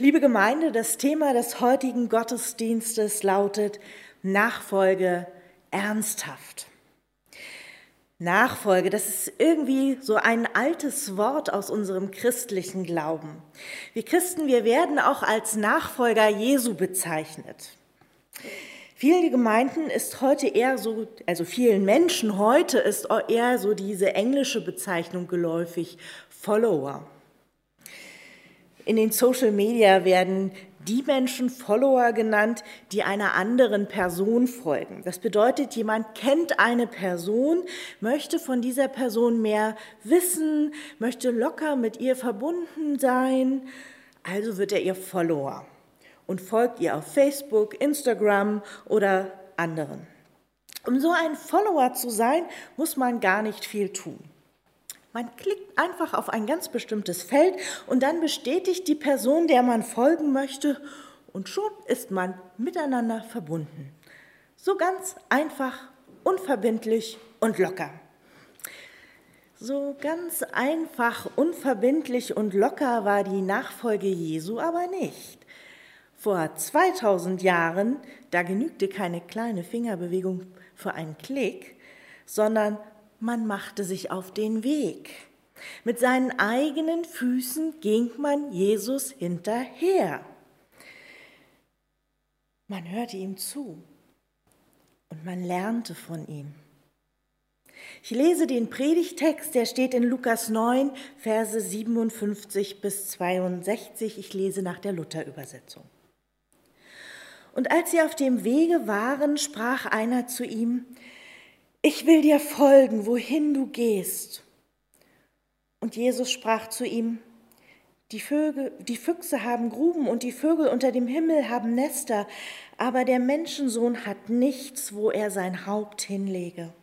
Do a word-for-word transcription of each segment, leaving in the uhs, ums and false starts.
Liebe Gemeinde, das Thema des heutigen Gottesdienstes lautet Nachfolge ernsthaft. Nachfolge, das ist irgendwie so ein altes Wort aus unserem christlichen Glauben. Wir Christen, wir werden auch als Nachfolger Jesu bezeichnet. Vielen Gemeinden ist heute eher so, also vielen Menschen heute ist eher so diese englische Bezeichnung geläufig, Follower. In den Social Media werden die Menschen Follower genannt, die einer anderen Person folgen. Das bedeutet, jemand kennt eine Person, möchte von dieser Person mehr wissen, möchte locker mit ihr verbunden sein, also wird er ihr Follower und folgt ihr auf Facebook, Instagram oder anderen. Um so ein Follower zu sein, muss man gar nicht viel tun. Man klickt einfach auf ein ganz bestimmtes Feld und dann bestätigt die Person, der man folgen möchte, und schon ist man miteinander verbunden. So ganz einfach, unverbindlich und locker. So ganz einfach, unverbindlich und locker war die Nachfolge Jesu aber nicht. Vor zweitausend Jahren, da genügte keine kleine Fingerbewegung für einen Klick, sondern man machte sich auf den Weg. Mit seinen eigenen Füßen ging man Jesus hinterher. Man hörte ihm zu und man lernte von ihm. Ich lese den Predigtext, der steht in Lukas neun, Verse siebenundfünfzig bis zweiundsechzig. Ich lese nach der Luther-Übersetzung. Und als sie auf dem Wege waren, sprach einer zu ihm: Ich will dir folgen, wohin du gehst. Und Jesus sprach zu ihm: Die Vögel, die Füchse haben Gruben und die Vögel unter dem Himmel haben Nester, aber der Menschensohn hat nichts, wo er sein Haupt hinlege.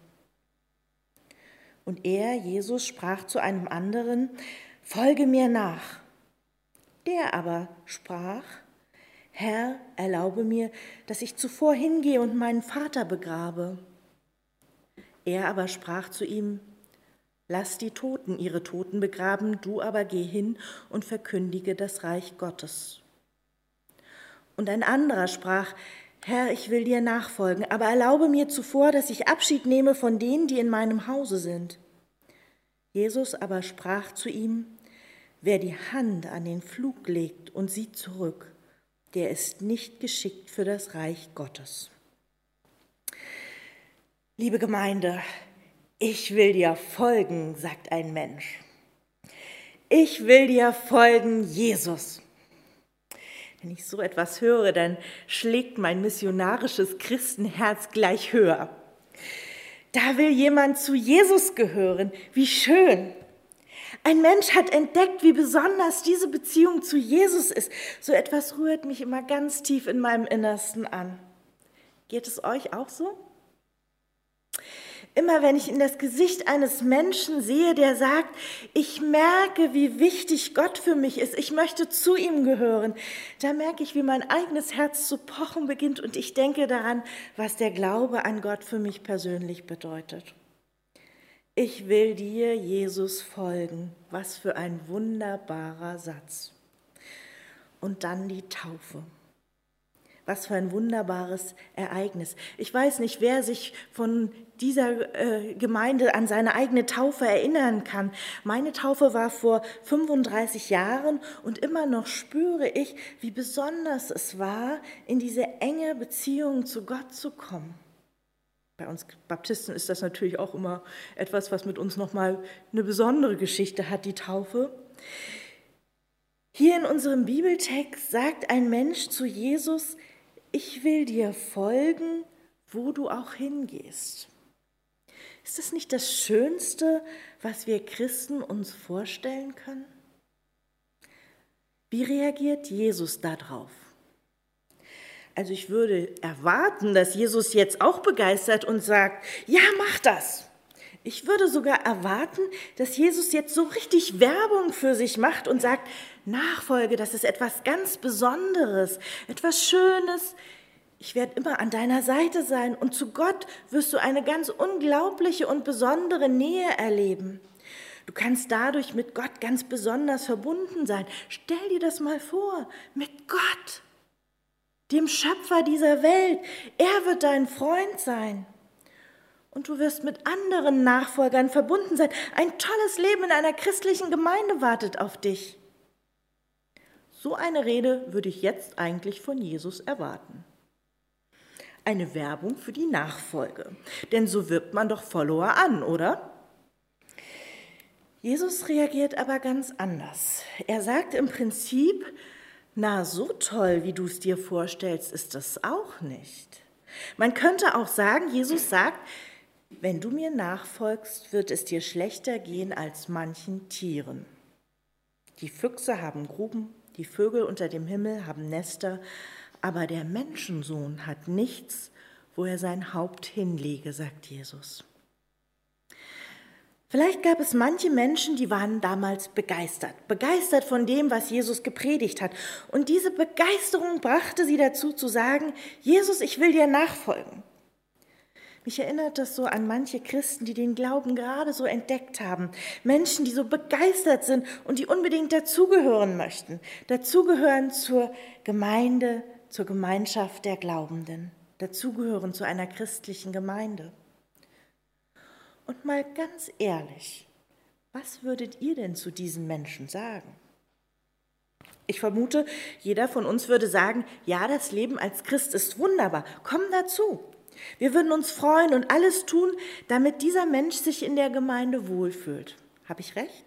Und er, Jesus, sprach zu einem anderen: Folge mir nach. Der aber sprach: Herr, erlaube mir, dass ich zuvor hingehe und meinen Vater begrabe. Er aber sprach zu ihm: Lass die Toten ihre Toten begraben, du aber geh hin und verkündige das Reich Gottes. Und ein anderer sprach: Herr, ich will dir nachfolgen, aber erlaube mir zuvor, dass ich Abschied nehme von denen, die in meinem Hause sind. Jesus aber sprach zu ihm: Wer die Hand an den Pflug legt und sieht zurück, der ist nicht geschickt für das Reich Gottes. Liebe Gemeinde, ich will dir folgen, sagt ein Mensch. Ich will dir folgen, Jesus. Wenn ich so etwas höre, dann schlägt mein missionarisches Christenherz gleich höher. Da will jemand zu Jesus gehören. Wie schön. Ein Mensch hat entdeckt, wie besonders diese Beziehung zu Jesus ist. So etwas rührt mich immer ganz tief in meinem Innersten an. Geht es euch auch so? Immer wenn ich in das Gesicht eines Menschen sehe, der sagt, ich merke, wie wichtig Gott für mich ist, ich möchte zu ihm gehören, da merke ich, wie mein eigenes Herz zu pochen beginnt und ich denke daran, was der Glaube an Gott für mich persönlich bedeutet. Ich will dir, Jesus, folgen. Was für ein wunderbarer Satz. Und dann die Taufe. Was für ein wunderbares Ereignis. Ich weiß nicht, wer sich von dieser äh, Gemeinde an seine eigene Taufe erinnern kann. Meine Taufe war vor fünfunddreißig Jahren und immer noch spüre ich, wie besonders es war, in diese enge Beziehung zu Gott zu kommen. Bei uns Baptisten ist das natürlich auch immer etwas, was mit uns nochmal eine besondere Geschichte hat, die Taufe. Hier in unserem Bibeltext sagt ein Mensch zu Jesus: Ich will dir folgen, wo du auch hingehst. Ist das nicht das Schönste, was wir Christen uns vorstellen können? Wie reagiert Jesus darauf? Also ich würde erwarten, dass Jesus jetzt auch begeistert und sagt, ja, mach das. Ich würde sogar erwarten, dass Jesus jetzt so richtig Werbung für sich macht und sagt, Nachfolge, das ist etwas ganz Besonderes, etwas Schönes. Ich werde immer an deiner Seite sein und zu Gott wirst du eine ganz unglaubliche und besondere Nähe erleben. Du kannst dadurch mit Gott ganz besonders verbunden sein. Stell dir das mal vor, mit Gott, dem Schöpfer dieser Welt. Er wird dein Freund sein. Und du wirst mit anderen Nachfolgern verbunden sein. Ein tolles Leben in einer christlichen Gemeinde wartet auf dich. So eine Rede würde ich jetzt eigentlich von Jesus erwarten. Eine Werbung für die Nachfolge. Denn so wirbt man doch Follower an, oder? Jesus reagiert aber ganz anders. Er sagt im Prinzip, na, so toll, wie du es dir vorstellst, ist das auch nicht. Man könnte auch sagen, Jesus sagt, wenn du mir nachfolgst, wird es dir schlechter gehen als manchen Tieren. Die Füchse haben Gruben, die Vögel unter dem Himmel haben Nester, aber der Menschensohn hat nichts, wo er sein Haupt hinlege, sagt Jesus. Vielleicht gab es manche Menschen, die waren damals begeistert, begeistert von dem, was Jesus gepredigt hat. Und diese Begeisterung brachte sie dazu zu sagen, Jesus, ich will dir nachfolgen. Mich erinnert das so an manche Christen, die den Glauben gerade so entdeckt haben. Menschen, die so begeistert sind und die unbedingt dazugehören möchten. Dazugehören zur Gemeinde, zur Gemeinschaft der Glaubenden. Dazugehören zu einer christlichen Gemeinde. Und mal ganz ehrlich, was würdet ihr denn zu diesen Menschen sagen? Ich vermute, jeder von uns würde sagen, ja, das Leben als Christ ist wunderbar, komm dazu. Wir würden uns freuen und alles tun, damit dieser Mensch sich in der Gemeinde wohlfühlt. Habe ich recht?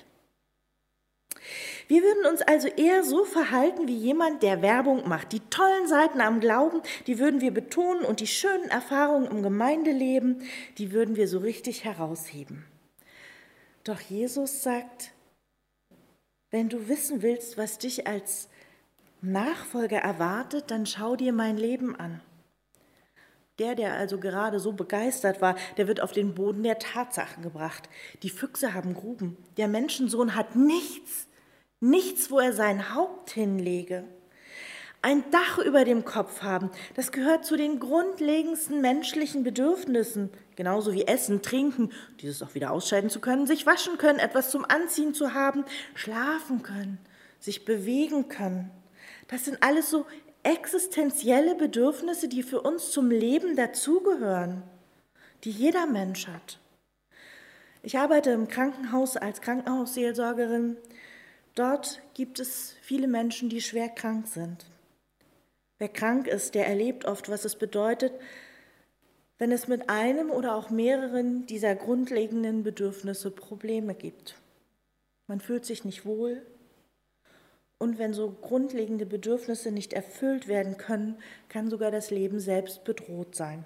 Wir würden uns also eher so verhalten wie jemand, der Werbung macht. Die tollen Seiten am Glauben, die würden wir betonen und die schönen Erfahrungen im Gemeindeleben, die würden wir so richtig herausheben. Doch Jesus sagt, wenn du wissen willst, was dich als Nachfolger erwartet, dann schau dir mein Leben an. Der, der also gerade so begeistert war, der wird auf den Boden der Tatsachen gebracht. Die Füchse haben Gruben, der Menschensohn hat nichts. Nichts, wo er sein Haupt hinlege. Ein Dach über dem Kopf haben, das gehört zu den grundlegendsten menschlichen Bedürfnissen. Genauso wie Essen, Trinken, dieses auch wieder ausscheiden zu können, sich waschen können, etwas zum Anziehen zu haben, schlafen können, sich bewegen können. Das sind alles so existenzielle Bedürfnisse, die für uns zum Leben dazugehören, die jeder Mensch hat. Ich arbeite im Krankenhaus als Krankenhausseelsorgerin. Dort gibt es viele Menschen, die schwer krank sind. Wer krank ist, der erlebt oft, was es bedeutet, wenn es mit einem oder auch mehreren dieser grundlegenden Bedürfnisse Probleme gibt. Man fühlt sich nicht wohl und wenn so grundlegende Bedürfnisse nicht erfüllt werden können, kann sogar das Leben selbst bedroht sein.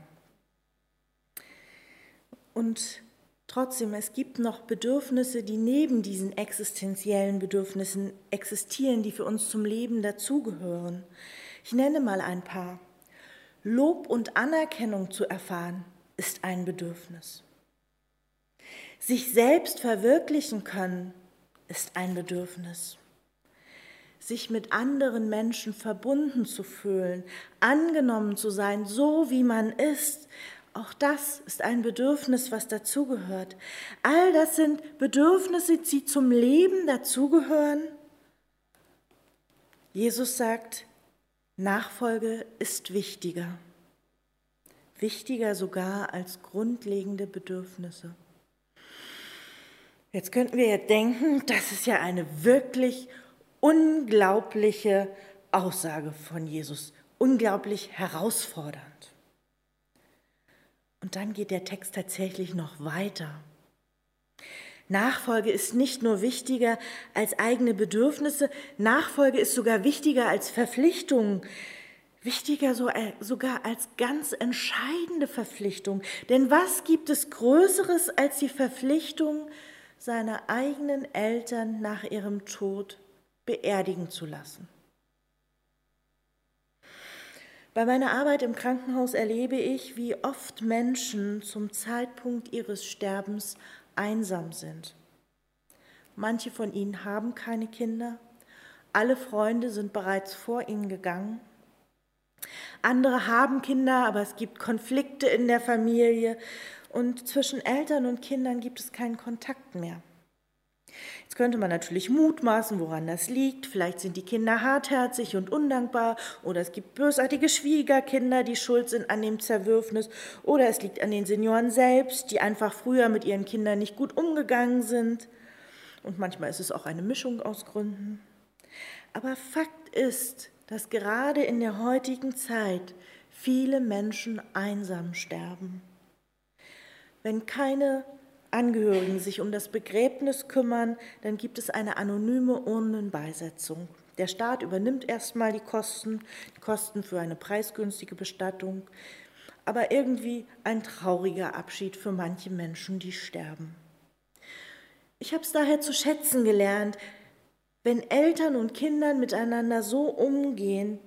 Und trotzdem, es gibt noch Bedürfnisse, die neben diesen existenziellen Bedürfnissen existieren, die für uns zum Leben dazugehören. Ich nenne mal ein paar. Lob und Anerkennung zu erfahren, ist ein Bedürfnis. Sich selbst verwirklichen können, ist ein Bedürfnis. Sich mit anderen Menschen verbunden zu fühlen, angenommen zu sein, so wie man ist, auch das ist ein Bedürfnis, was dazugehört. All das sind Bedürfnisse, die zum Leben dazugehören. Jesus sagt, Nachfolge ist wichtiger. Wichtiger sogar als grundlegende Bedürfnisse. Jetzt könnten wir ja denken, das ist ja eine wirklich unglaubliche Aussage von Jesus. Unglaublich herausfordernd. Und dann geht der Text tatsächlich noch weiter. Nachfolge ist nicht nur wichtiger als eigene Bedürfnisse, Nachfolge ist sogar wichtiger als Verpflichtungen, wichtiger so, sogar als ganz entscheidende Verpflichtung. Denn was gibt es Größeres als die Verpflichtung, seine eigenen Eltern nach ihrem Tod beerdigen zu lassen? Bei meiner Arbeit im Krankenhaus erlebe ich, wie oft Menschen zum Zeitpunkt ihres Sterbens einsam sind. Manche von ihnen haben keine Kinder, alle Freunde sind bereits vor ihnen gegangen. Andere haben Kinder, aber es gibt Konflikte in der Familie und zwischen Eltern und Kindern gibt es keinen Kontakt mehr. Jetzt könnte man natürlich mutmaßen, woran das liegt. Vielleicht sind die Kinder hartherzig und undankbar oder es gibt bösartige Schwiegerkinder, die schuld sind an dem Zerwürfnis oder es liegt an den Senioren selbst, die einfach früher mit ihren Kindern nicht gut umgegangen sind. Und manchmal ist es auch eine Mischung aus Gründen. Aber Fakt ist, dass gerade in der heutigen Zeit viele Menschen einsam sterben. Wenn keine Angehörigen sich um das Begräbnis kümmern, dann gibt es eine anonyme Urnenbeisetzung. Der Staat übernimmt erstmal die Kosten, die Kosten für eine preisgünstige Bestattung, aber irgendwie ein trauriger Abschied für manche Menschen, die sterben. Ich habe es daher zu schätzen gelernt, wenn Eltern und Kindern miteinander so umgehen,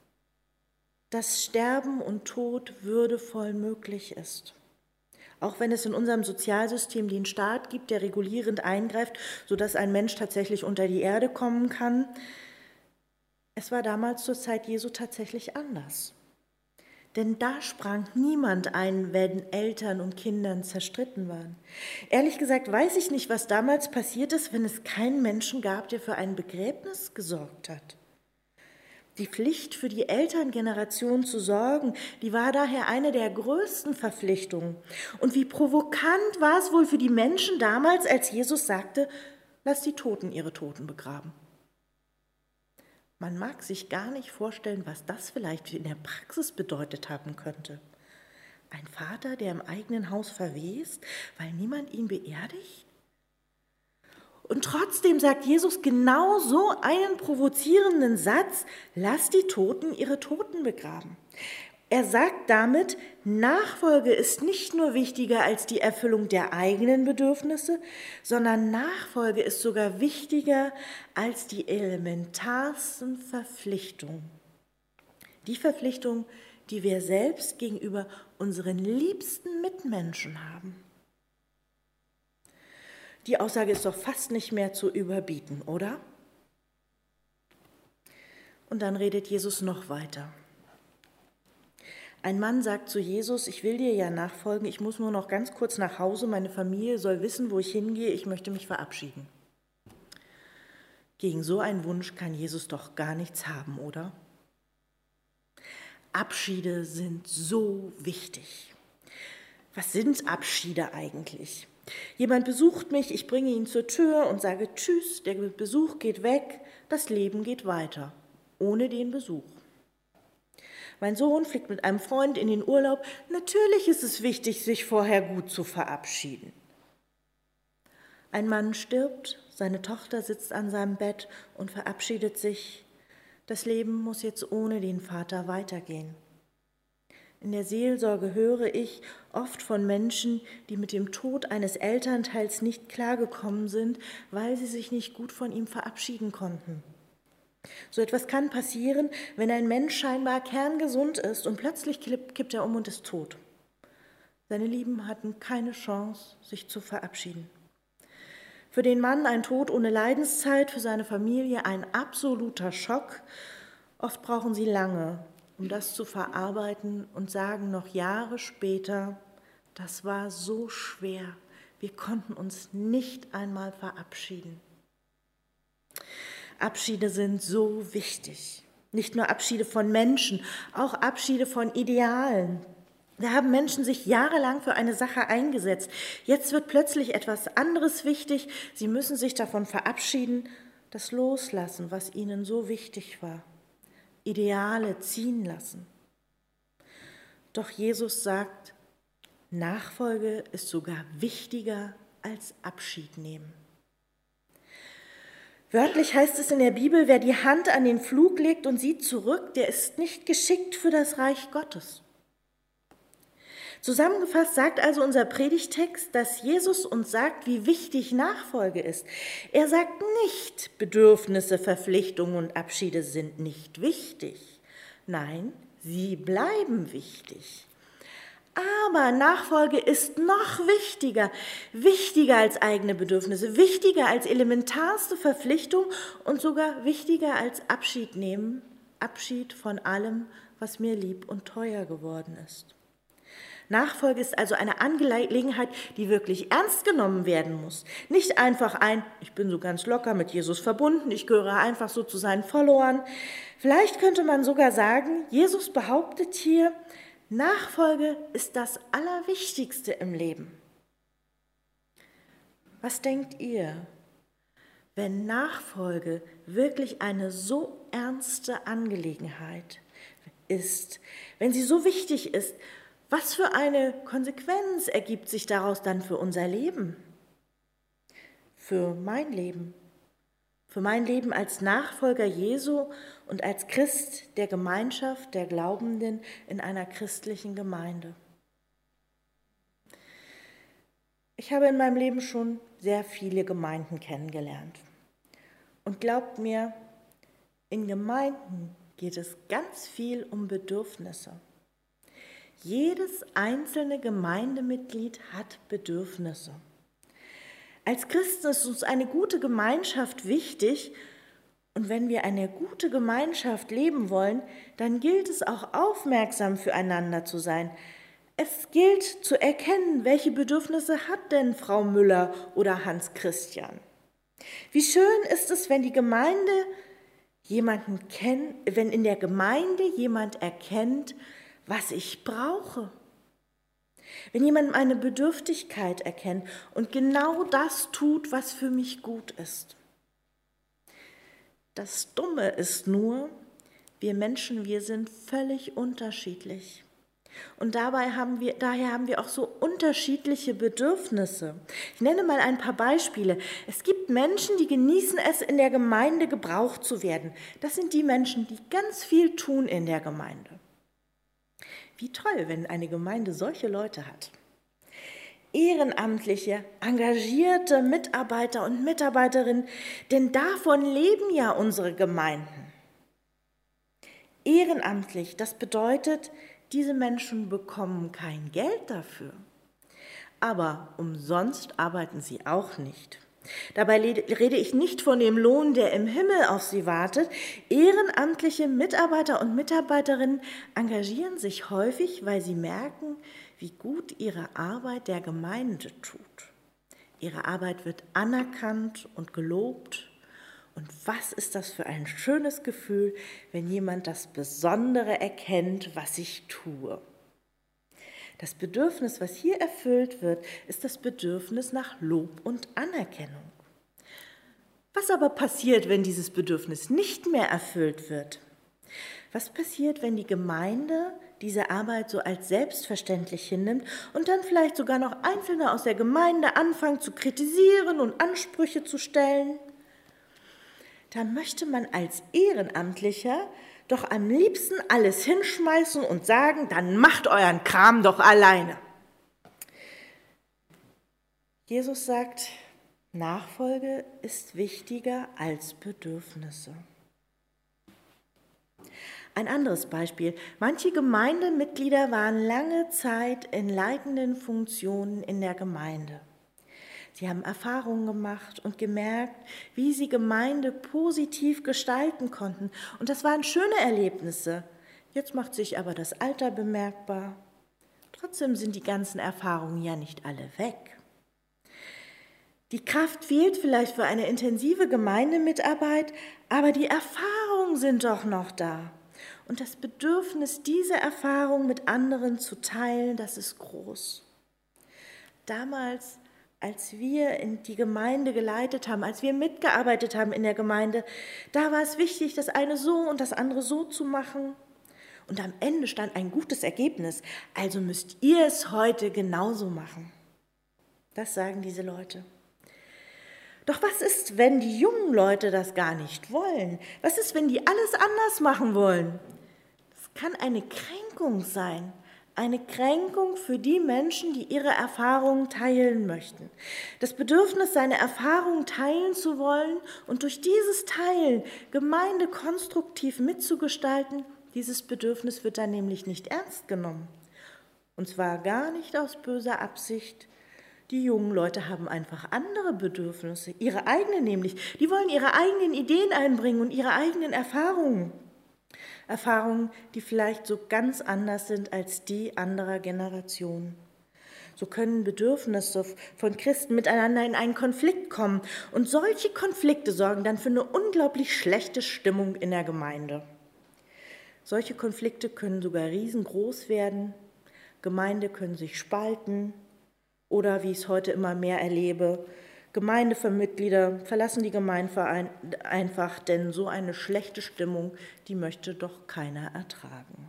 dass Sterben und Tod würdevoll möglich ist. Auch wenn es in unserem Sozialsystem den Staat gibt, der regulierend eingreift, sodass ein Mensch tatsächlich unter die Erde kommen kann. Es war damals zur Zeit Jesu tatsächlich anders. Denn da sprang niemand ein, wenn Eltern und Kindern zerstritten waren. Ehrlich gesagt weiß ich nicht, was damals passiert ist, wenn es keinen Menschen gab, der für ein Begräbnis gesorgt hat. Die Pflicht für die Elterngeneration zu sorgen, die war daher eine der größten Verpflichtungen. Und wie provokant war es wohl für die Menschen damals, als Jesus sagte, lass die Toten ihre Toten begraben. Man mag sich gar nicht vorstellen, was das vielleicht in der Praxis bedeutet haben könnte. Ein Vater, der im eigenen Haus verwest, weil niemand ihn beerdigt? Und trotzdem sagt Jesus genau so einen provozierenden Satz, lass die Toten ihre Toten begraben. Er sagt damit, Nachfolge ist nicht nur wichtiger als die Erfüllung der eigenen Bedürfnisse, sondern Nachfolge ist sogar wichtiger als die elementarsten Verpflichtungen. Die Verpflichtung, die wir selbst gegenüber unseren liebsten Mitmenschen haben. Die Aussage ist doch fast nicht mehr zu überbieten, oder? Und dann redet Jesus noch weiter. Ein Mann sagt zu Jesus, ich will dir ja nachfolgen, ich muss nur noch ganz kurz nach Hause, meine Familie soll wissen, wo ich hingehe, ich möchte mich verabschieden. Gegen so einen Wunsch kann Jesus doch gar nichts haben, oder? Abschiede sind so wichtig. Was sind Abschiede eigentlich? Jemand besucht mich, ich bringe ihn zur Tür und sage Tschüss, der Besuch geht weg, das Leben geht weiter, ohne den Besuch. Mein Sohn fliegt mit einem Freund in den Urlaub. Natürlich ist es wichtig, sich vorher gut zu verabschieden. Ein Mann stirbt, seine Tochter sitzt an seinem Bett und verabschiedet sich. Das Leben muss jetzt ohne den Vater weitergehen. In der Seelsorge höre ich oft von Menschen, die mit dem Tod eines Elternteils nicht klargekommen sind, weil sie sich nicht gut von ihm verabschieden konnten. So etwas kann passieren, wenn ein Mensch scheinbar kerngesund ist und plötzlich kippt er um und ist tot. Seine Lieben hatten keine Chance, sich zu verabschieden. Für den Mann ein Tod ohne Leidenszeit, für seine Familie ein absoluter Schock. Oft brauchen sie lange, um das zu verarbeiten und sagen noch Jahre später, das war so schwer, wir konnten uns nicht einmal verabschieden. Abschiede sind so wichtig. Nicht nur Abschiede von Menschen, auch Abschiede von Idealen. Da haben Menschen sich jahrelang für eine Sache eingesetzt. Jetzt wird plötzlich etwas anderes wichtig. Sie müssen sich davon verabschieden, das loslassen, was ihnen so wichtig war. Ideale ziehen lassen. Doch Jesus sagt, Nachfolge ist sogar wichtiger als Abschied nehmen. Wörtlich heißt es in der Bibel, wer die Hand an den Pflug legt und sieht zurück, der ist nicht geschickt für das Reich Gottes. Zusammengefasst sagt also unser Predigtext, dass Jesus uns sagt, wie wichtig Nachfolge ist. Er sagt nicht, Bedürfnisse, Verpflichtungen und Abschiede sind nicht wichtig. Nein, sie bleiben wichtig. Aber Nachfolge ist noch wichtiger, wichtiger als eigene Bedürfnisse, wichtiger als elementarste Verpflichtung und sogar wichtiger als Abschied nehmen, Abschied von allem, was mir lieb und teuer geworden ist. Nachfolge ist also eine Angelegenheit, die wirklich ernst genommen werden muss. Nicht einfach ein, ich bin so ganz locker mit Jesus verbunden, ich gehöre einfach so zu seinen Followern. Vielleicht könnte man sogar sagen, Jesus behauptet hier, Nachfolge ist das Allerwichtigste im Leben. Was denkt ihr, wenn Nachfolge wirklich eine so ernste Angelegenheit ist, wenn sie so wichtig ist, was für eine Konsequenz ergibt sich daraus dann für unser Leben? Für mein Leben? Für mein Leben als Nachfolger Jesu und als Christ der Gemeinschaft der Glaubenden in einer christlichen Gemeinde. Ich habe in meinem Leben schon sehr viele Gemeinden kennengelernt. Und glaubt mir, in Gemeinden geht es ganz viel um Bedürfnisse. Jedes einzelne Gemeindemitglied hat Bedürfnisse. Als Christen ist uns eine gute Gemeinschaft wichtig. Und wenn wir eine gute Gemeinschaft leben wollen, dann gilt es auch aufmerksam füreinander zu sein. Es gilt zu erkennen, welche Bedürfnisse hat denn Frau Müller oder Hans Christian. Wie schön ist es, wenn die Gemeinde jemanden kennt, wenn in der Gemeinde jemand erkennt, was ich brauche. Wenn jemand meine Bedürftigkeit erkennt und genau das tut, was für mich gut ist. Das Dumme ist nur, wir Menschen, wir sind völlig unterschiedlich. Und dabei haben wir, daher haben wir auch so unterschiedliche Bedürfnisse. Ich nenne mal ein paar Beispiele. Es gibt Menschen, die genießen es, in der Gemeinde gebraucht zu werden. Das sind die Menschen, die ganz viel tun in der Gemeinde. Wie toll, wenn eine Gemeinde solche Leute hat. Ehrenamtliche, engagierte Mitarbeiter und Mitarbeiterinnen, denn davon leben ja unsere Gemeinden. Ehrenamtlich, das bedeutet, diese Menschen bekommen kein Geld dafür, aber umsonst arbeiten sie auch nicht. Dabei rede ich nicht von dem Lohn, der im Himmel auf sie wartet. Ehrenamtliche Mitarbeiter und Mitarbeiterinnen engagieren sich häufig, weil sie merken, wie gut ihre Arbeit der Gemeinde tut. Ihre Arbeit wird anerkannt und gelobt. Und was ist das für ein schönes Gefühl, wenn jemand das Besondere erkennt, was ich tue. Das Bedürfnis, was hier erfüllt wird, ist das Bedürfnis nach Lob und Anerkennung. Was aber passiert, wenn dieses Bedürfnis nicht mehr erfüllt wird? Was passiert, wenn die Gemeinde diese Arbeit so als selbstverständlich hinnimmt und dann vielleicht sogar noch Einzelne aus der Gemeinde anfangen zu kritisieren und Ansprüche zu stellen? Da möchte man als Ehrenamtlicher doch am liebsten alles hinschmeißen und sagen, dann macht euren Kram doch alleine. Jesus sagt, Nachfolge ist wichtiger als Bedürfnisse. Ein anderes Beispiel. Manche Gemeindemitglieder waren lange Zeit in leitenden Funktionen in der Gemeinde. Sie haben Erfahrungen gemacht und gemerkt, wie sie Gemeinde positiv gestalten konnten. Und das waren schöne Erlebnisse. Jetzt macht sich aber das Alter bemerkbar. Trotzdem sind die ganzen Erfahrungen ja nicht alle weg. Die Kraft fehlt vielleicht für eine intensive Gemeindemitarbeit, aber die Erfahrungen sind doch noch da. Und das Bedürfnis, diese Erfahrung mit anderen zu teilen, das ist groß. Damals, als wir in die Gemeinde geleitet haben, als wir mitgearbeitet haben in der Gemeinde, da war es wichtig, das eine so und das andere so zu machen. Und am Ende stand ein gutes Ergebnis. Also müsst ihr es heute genauso machen. Das sagen diese Leute. Doch was ist, wenn die jungen Leute das gar nicht wollen? Was ist, wenn die alles anders machen wollen? Das kann eine Kränkung sein. Eine Kränkung für die Menschen, die ihre Erfahrungen teilen möchten. Das Bedürfnis, seine Erfahrungen teilen zu wollen und durch dieses Teilen Gemeinde konstruktiv mitzugestalten, dieses Bedürfnis wird dann nämlich nicht ernst genommen. Und zwar gar nicht aus böser Absicht. Die jungen Leute haben einfach andere Bedürfnisse, ihre eigenen nämlich. Die wollen ihre eigenen Ideen einbringen und ihre eigenen Erfahrungen. Erfahrungen, die vielleicht so ganz anders sind als die anderer Generationen. So können Bedürfnisse von Christen miteinander in einen Konflikt kommen. Und solche Konflikte sorgen dann für eine unglaublich schlechte Stimmung in der Gemeinde. Solche Konflikte können sogar riesengroß werden. Gemeinde können sich spalten oder, wie ich es heute immer mehr erlebe, Gemeindemitglieder verlassen die Gemeinde einfach, denn so eine schlechte Stimmung, die möchte doch keiner ertragen.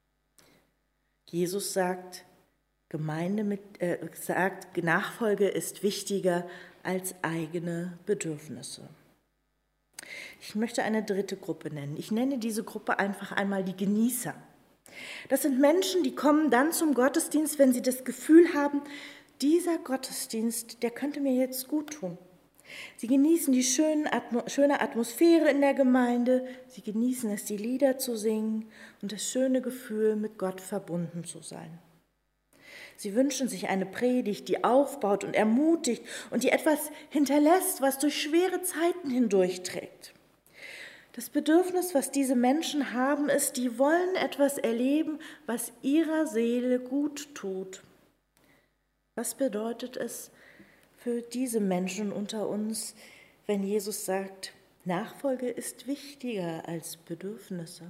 Jesus sagt, Gemeinde mit, äh, sagt, Nachfolge ist wichtiger als eigene Bedürfnisse. Ich möchte eine dritte Gruppe nennen. Ich nenne diese Gruppe einfach einmal die Genießer. Das sind Menschen, die kommen dann zum Gottesdienst, wenn sie das Gefühl haben, dieser Gottesdienst, der könnte mir jetzt gut tun. Sie genießen die schöne Atmosphäre in der Gemeinde, sie genießen es, die Lieder zu singen und das schöne Gefühl, mit Gott verbunden zu sein. Sie wünschen sich eine Predigt, die aufbaut und ermutigt und die etwas hinterlässt, was durch schwere Zeiten hindurchträgt. Das Bedürfnis, was diese Menschen haben, ist, die wollen etwas erleben, was ihrer Seele gut tut. Was bedeutet es für diese Menschen unter uns, wenn Jesus sagt, Nachfolge ist wichtiger als Bedürfnisse?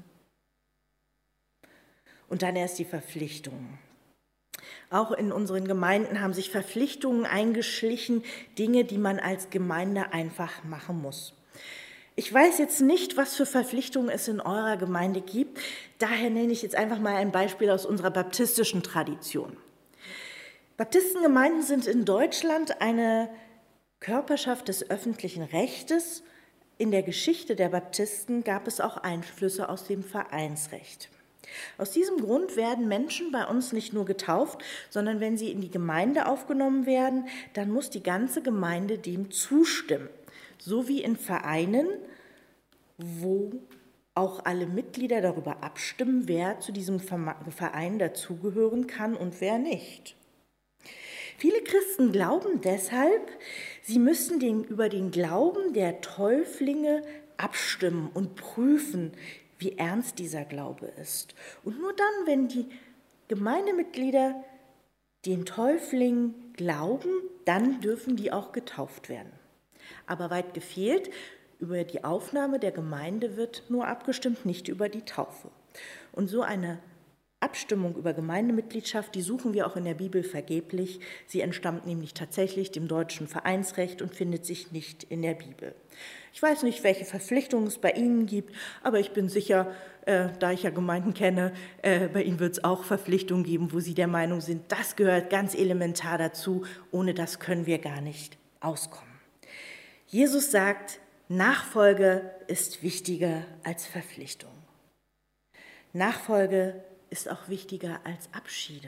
Und dann erst die Verpflichtungen. Auch in unseren Gemeinden haben sich Verpflichtungen eingeschlichen, Dinge, die man als Gemeinde einfach machen muss. Ich weiß jetzt nicht, was für Verpflichtungen es in eurer Gemeinde gibt. Daher nenne ich jetzt einfach mal ein Beispiel aus unserer baptistischen Tradition. Baptistengemeinden sind in Deutschland eine Körperschaft des öffentlichen Rechtes. In der Geschichte der Baptisten gab es auch Einflüsse aus dem Vereinsrecht. Aus diesem Grund werden Menschen bei uns nicht nur getauft, sondern wenn sie in die Gemeinde aufgenommen werden, dann muss die ganze Gemeinde dem zustimmen. So wie in Vereinen, wo auch alle Mitglieder darüber abstimmen, wer zu diesem Verein dazugehören kann und wer nicht. Viele Christen glauben deshalb, sie müssten den, über den Glauben der Täuflinge abstimmen und prüfen, wie ernst dieser Glaube ist. Und nur dann, wenn die Gemeindemitglieder den Täuflingen glauben, dann dürfen die auch getauft werden. Aber weit gefehlt, über die Aufnahme der Gemeinde wird nur abgestimmt, nicht über die Taufe. Und so eine Abstimmung über Gemeindemitgliedschaft, die suchen wir auch in der Bibel vergeblich. Sie entstammt nämlich tatsächlich dem deutschen Vereinsrecht und findet sich nicht in der Bibel. Ich weiß nicht, welche Verpflichtungen es bei Ihnen gibt, aber ich bin sicher, äh, da ich ja Gemeinden kenne, äh, bei Ihnen wird es auch Verpflichtungen geben, wo Sie der Meinung sind, das gehört ganz elementar dazu, ohne das können wir gar nicht auskommen. Jesus sagt, Nachfolge ist wichtiger als Verpflichtung. Nachfolge ist auch wichtiger als Abschiede.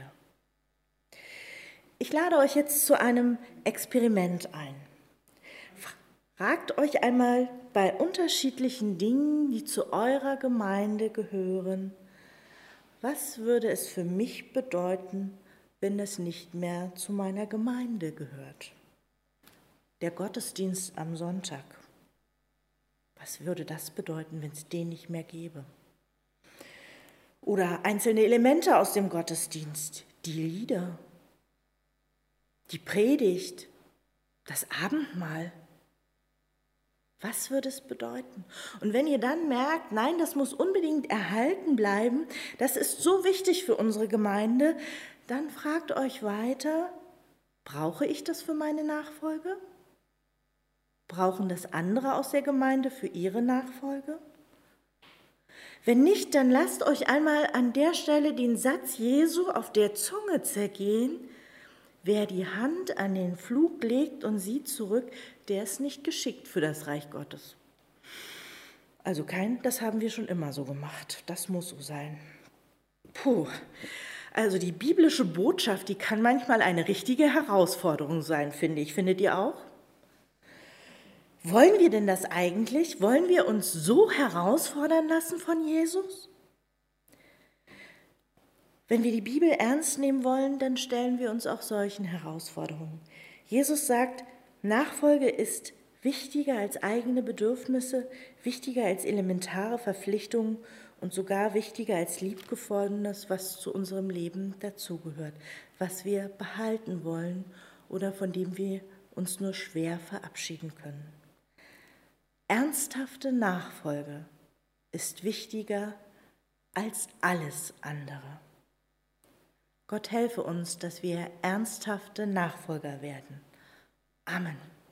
Ich lade euch jetzt zu einem Experiment ein. Fragt euch einmal bei unterschiedlichen Dingen, die zu eurer Gemeinde gehören, was würde es für mich bedeuten, wenn es nicht mehr zu meiner Gemeinde gehört? Der Gottesdienst am Sonntag. Was würde das bedeuten, wenn es den nicht mehr gäbe? Oder einzelne Elemente aus dem Gottesdienst, die Lieder, die Predigt, das Abendmahl. Was würde es bedeuten? Und wenn ihr dann merkt, nein, das muss unbedingt erhalten bleiben, das ist so wichtig für unsere Gemeinde, dann fragt euch weiter, brauche ich das für meine Nachfolge? Brauchen das andere aus der Gemeinde für ihre Nachfolge? Wenn nicht, dann lasst euch einmal an der Stelle den Satz Jesu auf der Zunge zergehen: Wer die Hand an den Pflug legt und sieht zurück, der ist nicht geschickt für das Reich Gottes. Also kein, das haben wir schon immer so gemacht. Das muss so sein. Puh, also die biblische Botschaft, die kann manchmal eine richtige Herausforderung sein, finde ich. Findet ihr auch? Wollen wir denn das eigentlich? Wollen wir uns so herausfordern lassen von Jesus? Wenn wir die Bibel ernst nehmen wollen, dann stellen wir uns auch solchen Herausforderungen. Jesus sagt, Nachfolge ist wichtiger als eigene Bedürfnisse, wichtiger als elementare Verpflichtungen und sogar wichtiger als Liebgewordenes, was zu unserem Leben dazugehört, was wir behalten wollen oder von dem wir uns nur schwer verabschieden können. Ernsthafte Nachfolge ist wichtiger als alles andere. Gott helfe uns, dass wir ernsthafte Nachfolger werden. Amen.